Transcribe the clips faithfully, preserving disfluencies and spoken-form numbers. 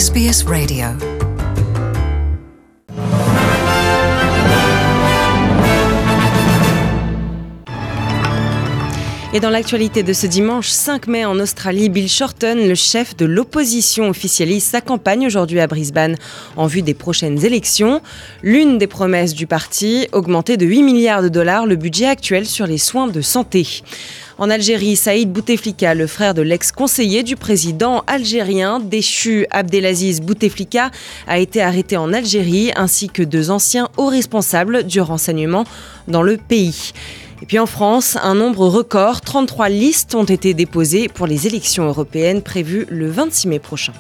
S B S Radio. Et dans l'actualité de ce dimanche cinq mai en Australie, Bill Shorten, le chef de l'opposition, officialise sa campagne aujourd'hui à Brisbane en vue des prochaines élections. L'une des promesses du parti, augmenter de huit milliards de dollars le budget actuel sur les soins de santé. En Algérie, Saïd Bouteflika, le frère de l'ex-conseiller du président algérien déchu Abdelaziz Bouteflika, a été arrêté en Algérie, ainsi que deux anciens hauts responsables du renseignement dans le pays. Et puis en France, un nombre record, trente-trois listes ont été déposées pour les élections européennes prévues le vingt-six mai prochain.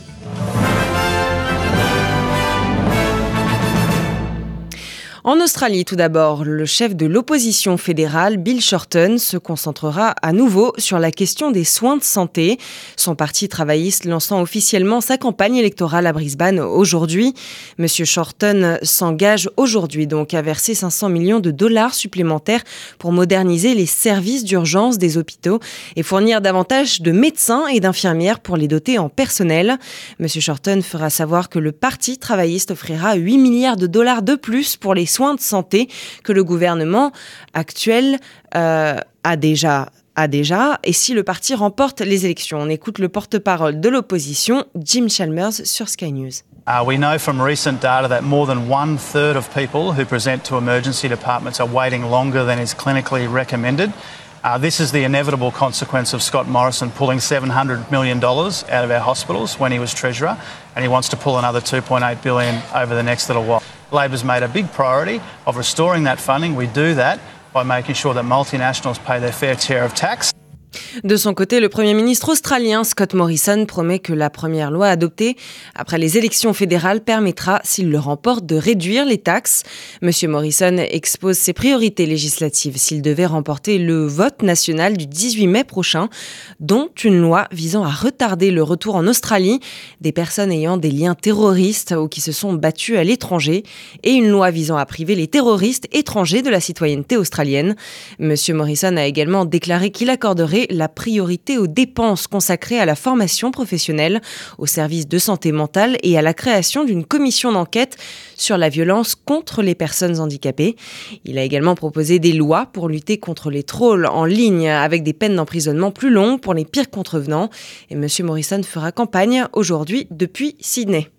En Australie, tout d'abord, le chef de l'opposition fédérale, Bill Shorten, se concentrera à nouveau sur la question des soins de santé. Son parti travailliste lançant officiellement sa campagne électorale à Brisbane aujourd'hui. Monsieur Shorten s'engage aujourd'hui donc à verser cinq cents millions de dollars supplémentaires pour moderniser les services d'urgence des hôpitaux et fournir davantage de médecins et d'infirmières pour les doter en personnel. Monsieur Shorten fera savoir que le parti travailliste offrira huit milliards de dollars de plus pour les soins de santé que le gouvernement actuel euh, a déjà a déjà et si le parti remporte les élections. On écoute le porte-parole de l'opposition, Jim Chalmers, sur Sky News. Uh, we know from recent data that more than one third of people who present to emergency departments are waiting longer than is clinically recommended. Uh, this is the inevitable consequence of Scott Morrison pulling seven hundred million dollars out of our hospitals when he was Treasurer, and he wants to pull another two point eight billion dollars over the next little while. Labor's made a big priority of restoring that funding. We do that by making sure that multinationals pay their fair share of tax. De son côté, le Premier ministre australien Scott Morrison promet que la première loi adoptée après les élections fédérales permettra, s'il le remporte, de réduire les taxes. Monsieur Morrison expose ses priorités législatives s'il devait remporter le vote national du dix-huit mai prochain, dont une loi visant à retarder le retour en Australie des personnes ayant des liens terroristes ou qui se sont battues à l'étranger, et une loi visant à priver les terroristes étrangers de la citoyenneté australienne. Monsieur Morrison a également déclaré qu'il accorderait la priorité aux dépenses consacrées à la formation professionnelle, aux services de santé mentale et à la création d'une commission d'enquête sur la violence contre les personnes handicapées. Il a également proposé des lois pour lutter contre les trolls en ligne avec des peines d'emprisonnement plus longues pour les pires contrevenants. Et M. Morrison fera campagne aujourd'hui depuis Sydney.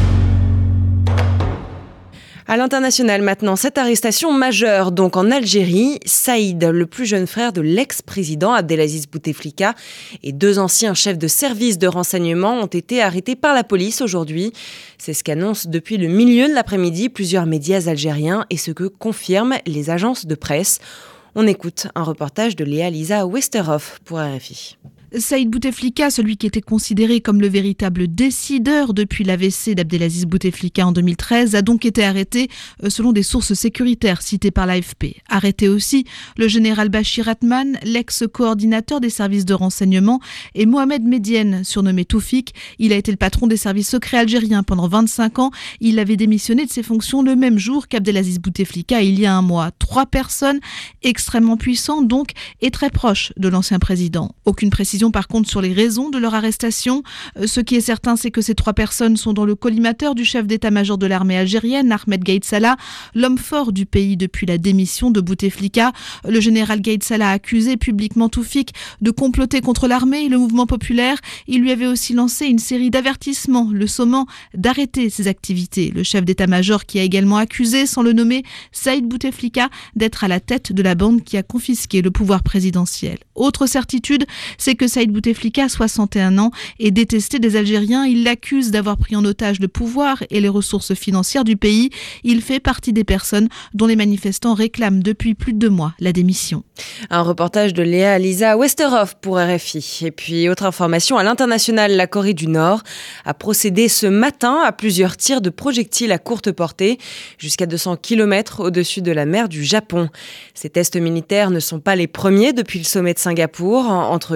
À l'international maintenant, cette arrestation majeure donc en Algérie, Saïd, le plus jeune frère de l'ex-président Abdelaziz Bouteflika et deux anciens chefs de service de renseignement ont été arrêtés par la police aujourd'hui. C'est ce qu'annoncent depuis le milieu de l'après-midi plusieurs médias algériens et ce que confirment les agences de presse. On écoute un reportage de Léa Lisa Westerhoff pour R F I. Saïd Bouteflika, celui qui était considéré comme le véritable décideur depuis l'A V C d'Abdelaziz Bouteflika en deux mille treize, a donc été arrêté selon des sources sécuritaires citées par l'A F P. Arrêté aussi le général Bachir Atman, l'ex-coordinateur des services de renseignement, et Mohamed Medienne, surnommé Toufik. Il a été le patron des services secrets algériens pendant vingt-cinq ans. Il avait démissionné de ses fonctions le même jour qu'Abdelaziz Bouteflika il y a un mois. Trois personnes extrêmement puissantes donc et très proches de l'ancien président. Aucune précision par contre sur les raisons de leur arrestation. Ce qui est certain, c'est que ces trois personnes sont dans le collimateur du chef d'état-major de l'armée algérienne, Ahmed Gaïd Salah, l'homme fort du pays depuis la démission de Bouteflika. Le général Gaïd Salah a accusé publiquement Toufik de comploter contre l'armée et le mouvement populaire. Il lui avait aussi lancé une série d'avertissements, le sommant d'arrêter ses activités. Le chef d'état-major qui a également accusé, sans le nommer, Saïd Bouteflika d'être à la tête de la bande qui a confisqué le pouvoir présidentiel. Autre certitude, c'est que Saïd Bouteflika, soixante et un ans, est détesté des Algériens. Il l'accuse d'avoir pris en otage le pouvoir et les ressources financières du pays. Il fait partie des personnes dont les manifestants réclament depuis plus de deux mois la démission. Un reportage de Léa Lisa Westerhoff pour R F I. Et puis, autre information, à l'international, la Corée du Nord a procédé ce matin à plusieurs tirs de projectiles à courte portée, jusqu'à deux cents kilomètres au-dessus de la mer du Japon. Ces tests militaires ne sont pas les premiers depuis le sommet de Singapour entre Kim Jong-un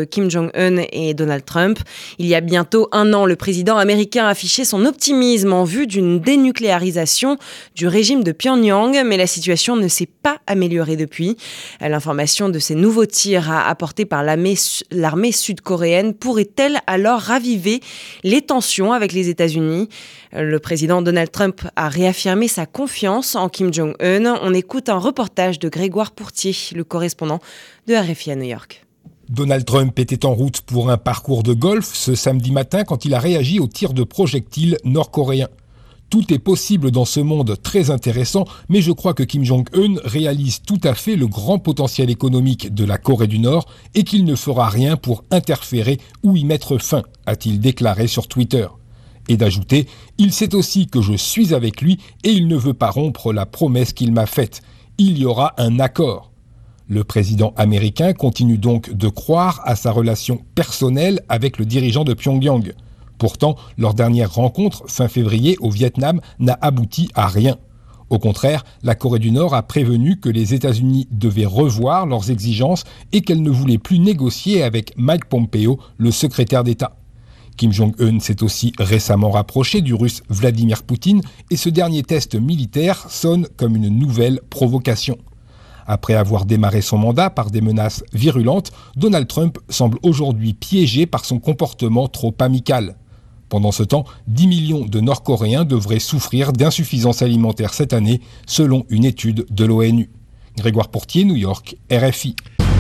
Jong-un et Donald Trump. Il y a bientôt un an, le président américain affichait son optimisme en vue d'une dénucléarisation du régime de Pyongyang, mais la situation ne s'est pas améliorée depuis. L'information de ces nouveaux tirs apportés par l'armée, l'armée sud-coréenne pourrait-elle alors raviver les tensions avec les États-Unis ? Le président Donald Trump a réaffirmé sa confiance en Kim Jong-un. On écoute un reportage de Grégoire Pourtier, le correspondant de R F I à New York. Donald Trump était en route pour un parcours de golf ce samedi matin quand il a réagi aux tirs de projectiles nord-coréens. Tout est possible dans ce monde très intéressant, mais je crois que Kim Jong-un réalise tout à fait le grand potentiel économique de la Corée du Nord et qu'il ne fera rien pour interférer ou y mettre fin, a-t-il déclaré sur Twitter. Et d'ajouter, il sait aussi que je suis avec lui et il ne veut pas rompre la promesse qu'il m'a faite. Il y aura un accord. Le président américain continue donc de croire à sa relation personnelle avec le dirigeant de Pyongyang. Pourtant, leur dernière rencontre, fin février, au Vietnam, n'a abouti à rien. Au contraire, la Corée du Nord a prévenu que les États-Unis devaient revoir leurs exigences et qu'elle ne voulait plus négocier avec Mike Pompeo, le secrétaire d'État. Kim Jong-un s'est aussi récemment rapproché du russe Vladimir Poutine et ce dernier test militaire sonne comme une nouvelle provocation. Après avoir démarré son mandat par des menaces virulentes, Donald Trump semble aujourd'hui piégé par son comportement trop amical. Pendant ce temps, dix millions de Nord-Coréens devraient souffrir d'insuffisance alimentaire cette année, selon une étude de l'ONU. Grégoire Pourtier, New York, R F I.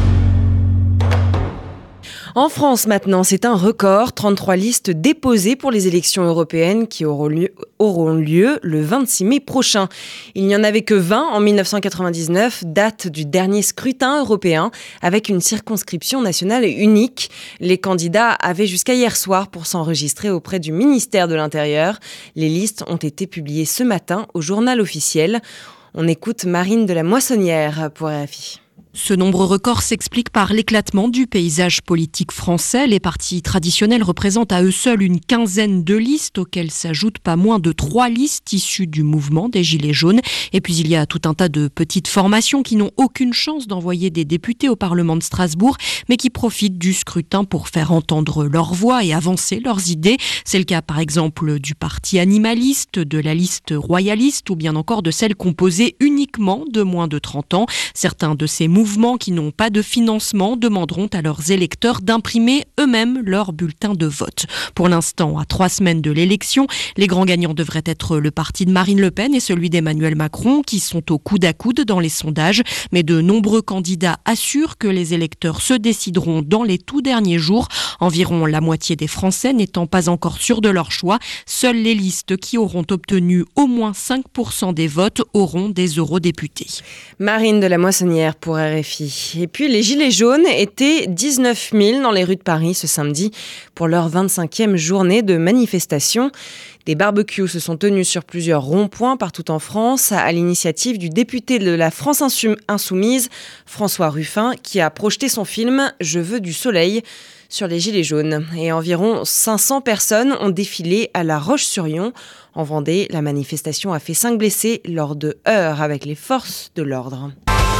En France maintenant, c'est un record, trente-trois listes déposées pour les élections européennes qui auront lieu, auront lieu le vingt-six mai prochain. Il n'y en avait que vingt en dix-neuf cent quatre-vingt-dix-neuf, date du dernier scrutin européen, avec une circonscription nationale unique. Les candidats avaient jusqu'à hier soir pour s'enregistrer auprès du ministère de l'Intérieur. Les listes ont été publiées ce matin au journal officiel. On écoute Marine de la Moissonnière pour R F I. Ce nombre record s'explique par l'éclatement du paysage politique français. Les partis traditionnels représentent à eux seuls une quinzaine de listes, auxquelles s'ajoutent pas moins de trois listes issues du mouvement des Gilets jaunes. Et puis il y a tout un tas de petites formations qui n'ont aucune chance d'envoyer des députés au Parlement de Strasbourg, mais qui profitent du scrutin pour faire entendre leur voix et avancer leurs idées. C'est le cas par exemple du parti animaliste, de la liste royaliste ou bien encore de celle composée uniquement de moins de trente ans. Certains de ces mouvements qui n'ont pas de financement demanderont à leurs électeurs d'imprimer eux-mêmes leur bulletin de vote. Pour l'instant, à trois semaines de l'élection, les grands gagnants devraient être le parti de Marine Le Pen et celui d'Emmanuel Macron, qui sont au coude à coude dans les sondages. Mais de nombreux candidats assurent que les électeurs se décideront dans les tout derniers jours. Environ la moitié des Français n'étant pas encore sûrs de leur choix, seules les listes qui auront obtenu au moins cinq pour cent des votes auront des eurodéputés. Marine de la Moissonnière pour R F I. Et puis les Gilets jaunes étaient dix-neuf mille dans les rues de Paris ce samedi pour leur vingt-cinquième journée de manifestation. Des barbecues se sont tenus sur plusieurs ronds-points partout en France à l'initiative du député de la France Insoumise, François Ruffin, qui a projeté son film « Je veux du soleil » sur les Gilets jaunes. Et environ cinq cents personnes ont défilé à La Roche-sur-Yon. En Vendée, la manifestation a fait cinq blessés lors de heurts avec les forces de l'ordre.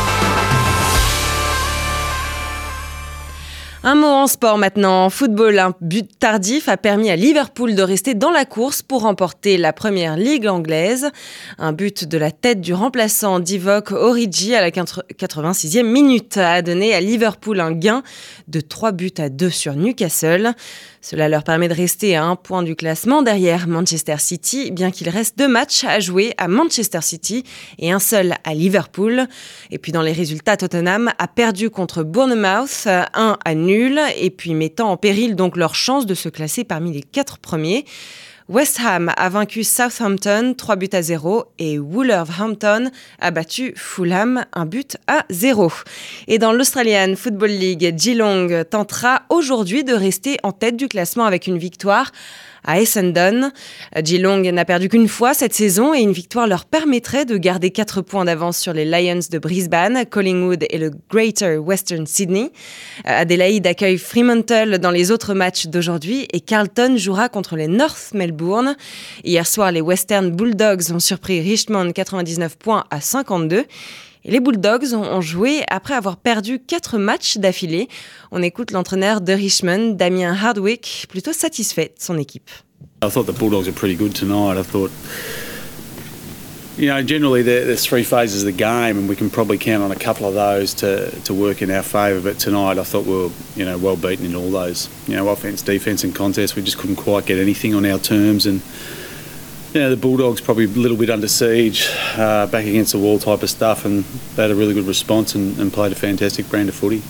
Un mot en sport maintenant. En football, un but tardif a permis à Liverpool de rester dans la course pour remporter la première ligue anglaise. Un but de la tête du remplaçant Divock Origi à la quatre-vingt-sixième minute a donné à Liverpool un gain de trois buts à deux sur Newcastle. Cela leur permet de rester à un point du classement derrière Manchester City, bien qu'il reste deux matchs à jouer à Manchester City et un seul à Liverpool. Et puis dans les résultats, Tottenham a perdu contre Bournemouth, un à nul, et puis mettant en péril donc leur chance de se classer parmi les quatre premiers. West Ham a vaincu Southampton trois buts à zéro et Wolverhampton a battu Fulham un but à zéro. Et dans l'Australian Football League, Geelong tentera aujourd'hui de rester en tête du classement avec une victoire à Essendon. Geelong n'a perdu qu'une fois cette saison et une victoire leur permettrait de garder quatre points d'avance sur les Lions de Brisbane, Collingwood et le Greater Western Sydney. Adélaïde accueille Fremantle dans les autres matchs d'aujourd'hui et Carlton jouera contre les North Melbourne. Hier soir, les Western Bulldogs ont surpris Richmond quatre-vingt-dix-neuf points à cinquante-deux. Et les Bulldogs ont joué après avoir perdu quatre matchs d'affilée. On écoute l'entraîneur de Richmond, Damien Hardwick, plutôt satisfait de son équipe. I thought the Bulldogs are pretty good tonight. I thought, you know, generally there's three phases of the game, and we can probably count on a couple of those to to work in our favour. But tonight, I thought we were, you know, well beaten in all those. You know, offence, defence, and contest. We just couldn't quite get anything on our terms, and you know, the Bulldogs probably a little bit under siege, uh, back against the wall type of stuff, and they had a really good response and, and played a fantastic brand of footy.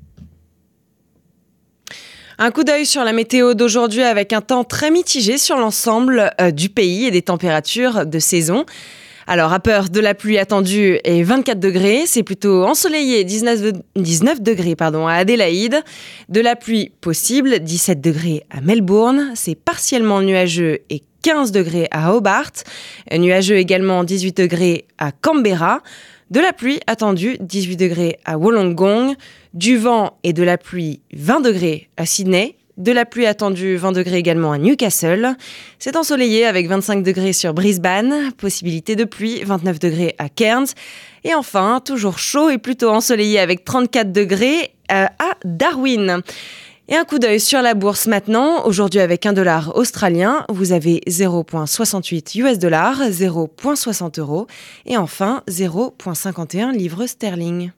Un coup d'œil sur la météo d'aujourd'hui avec un temps très mitigé sur l'ensemble euh, du pays et des températures de saison. Alors, à Perth, de la pluie attendue et vingt-quatre degrés. C'est plutôt ensoleillé, dix-neuf, dix-neuf degrés pardon, à Adélaïde. De la pluie possible, dix-sept degrés à Melbourne. C'est partiellement nuageux et quinze degrés à Hobart. Nuageux également, dix-huit degrés à Canberra. De la pluie attendue, dix-huit degrés à Wollongong. Du vent et de la pluie, vingt degrés à Sydney. De la pluie attendue, vingt degrés également à Newcastle. C'est ensoleillé avec vingt-cinq degrés sur Brisbane. Possibilité de pluie, vingt-neuf degrés à Cairns. Et enfin, toujours chaud et plutôt ensoleillé avec trente-quatre degrés à Darwin. Et un coup d'œil sur la bourse maintenant. Aujourd'hui, avec un dollar australien, vous avez zéro virgule soixante-huit U S dollars, zéro virgule soixante euros. Et enfin, zéro virgule cinquante et un livres sterling.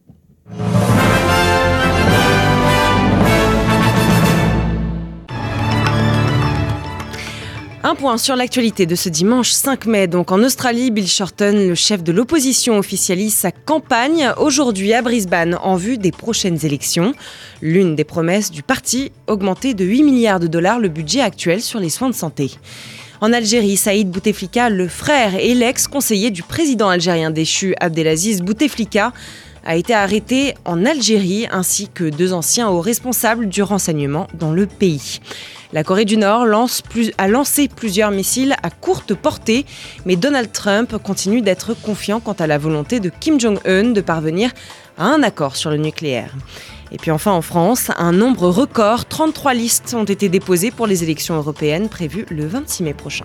Un point sur l'actualité de ce dimanche cinq mai. Donc en Australie, Bill Shorten, le chef de l'opposition, officialise sa campagne aujourd'hui à Brisbane en vue des prochaines élections. L'une des promesses du parti, augmenter de huit milliards de dollars le budget actuel sur les soins de santé. En Algérie, Saïd Bouteflika, le frère et l'ex-conseiller du président algérien déchu Abdelaziz Bouteflika, a été arrêté en Algérie, ainsi que deux anciens hauts responsables du renseignement dans le pays. La Corée du Nord lance plus, a lancé plusieurs missiles à courte portée, mais Donald Trump continue d'être confiant quant à la volonté de Kim Jong-un de parvenir à un accord sur le nucléaire. Et puis enfin en France, un nombre record, trente-trois listes ont été déposées pour les élections européennes prévues le vingt-six mai prochain.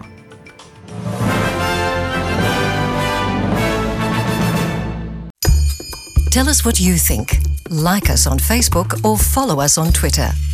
Tell us what you think. Like us on Facebook or follow us on Twitter.